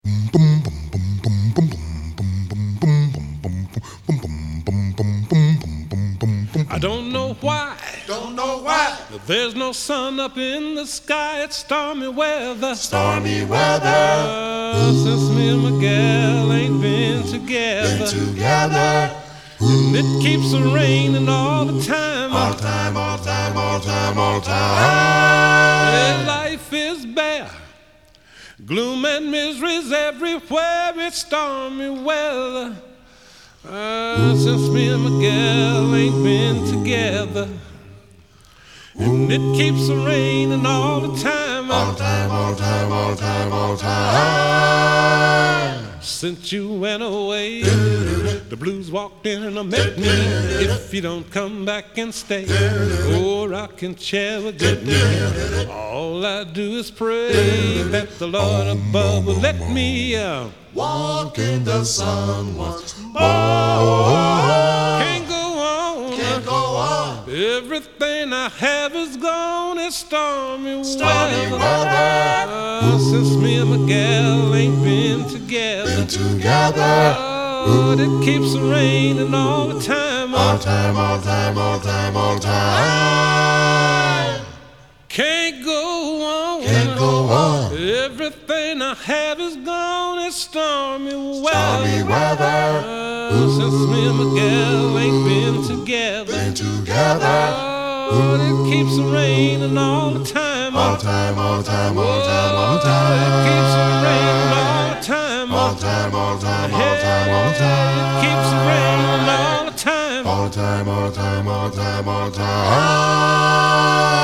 I don't know why. Don't know why. There's no sun up in the sky. It's stormy weather. Stormy weather. Since me and my gal ain't been together. Been together. And it keeps raining all the time. All time, all time, all time, all time. And life is bare. Gloom and misery's everywhere. It's stormy weather. Since me and my gal ain't been together. And it keeps raining all the time. All time, all time, all time, all time. Since you went away, the blues walked in and met me. If you don't come back and stay, oh, rocking chair will get me. All I do is pray that the Lord above will let me walk in the sun once more. Can't go on. Can't go on. Everything I have is gone. It's stormy Stormy weather. weather. Since me and my gal ain't been together. Been together. Oh, it keeps raining all the time. All time, all time, all time, all time. Can't go on. Can't go on. Everything I have is gone. It's stormy weather. Stormy weather. Since me and my gal ain't been together. Been together. Oh, it keeps raining all the time. All time, all time, all time, all time. It keeps raining all the time. All time, all time, all time, all time. It keeps raining all the time. All time, all time, all time, all time.